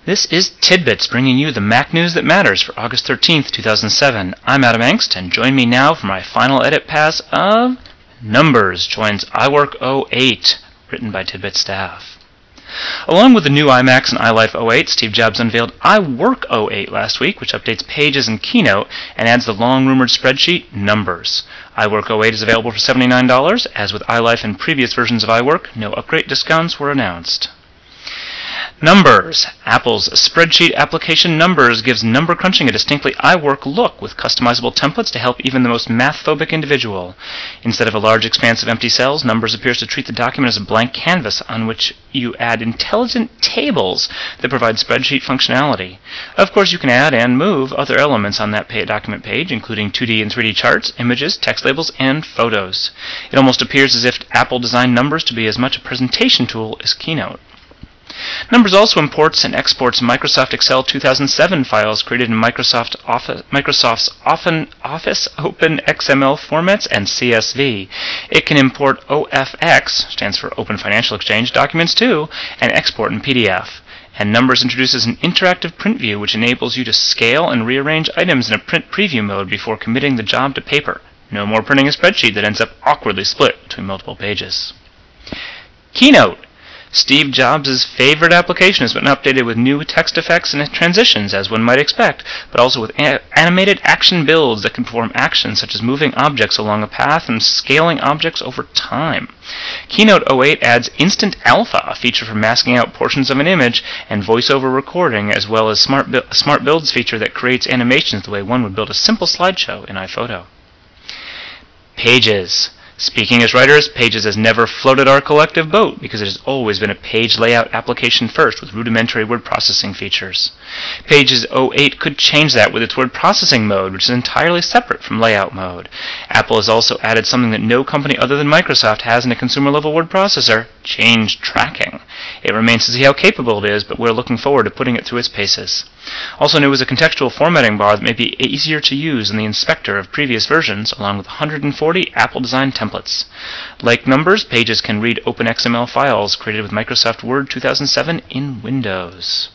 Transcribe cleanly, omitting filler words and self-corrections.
This is Tidbits, bringing you the Mac news that matters for August 13th, 2007. I'm Adam Engst, and join me now for my final edit pass of Numbers joins iWork 08, written by Tidbits staff. Along with the new iMacs and iLife 08, Steve Jobs unveiled iWork 08 last week, which updates Pages and Keynote and adds the long-rumored spreadsheet Numbers. iWork 08 is available for $79. As with iLife and previous versions of iWork, no upgrade discounts were announced. Numbers. Apple's spreadsheet application Numbers gives number crunching a distinctly iWork look with customizable templates to help even the most math-phobic individual. Instead of a large expanse of empty cells, Numbers appears to treat the document as a blank canvas on which you add intelligent tables that provide spreadsheet functionality. Of course, you can add and move other elements on that document page, including 2D and 3D charts, images, text labels, and photos. It almost appears as if Apple designed Numbers to be as much a presentation tool as Keynote. Numbers also imports and exports Microsoft Excel 2007 files created in Microsoft's Office Open XML formats and CSV. It can import OFX, stands for Open Financial Exchange, documents too, and export in PDF. And Numbers introduces an interactive print view which enables you to scale and rearrange items in a print preview mode before committing the job to paper. No more printing a spreadsheet that ends up awkwardly split between multiple pages. Keynote. Steve Jobs' favorite application has been updated with new text effects and transitions, as one might expect, but also with animated action builds that can perform actions such as moving objects along a path and scaling objects over time. Keynote 08 adds Instant Alpha, a feature for masking out portions of an image, and voiceover recording, as well as Smart Builds feature that creates animations the way one would build a simple slideshow in iPhoto. Pages. Speaking as writers, Pages has never floated our collective boat because it has always been a page layout application first with rudimentary word processing features. Pages 08 could change that with its word processing mode, which is entirely separate from layout mode. Apple has also added something that no company other than Microsoft has in a consumer-level word processor, change tracking. It remains to see how capable it is, but we're looking forward to putting it through its paces. Also new is a contextual formatting bar that may be easier to use in the inspector of previous versions, along with 140 Apple-designed templates. Like Numbers, Pages can read OpenXML files created with Microsoft Word 2007 in Windows.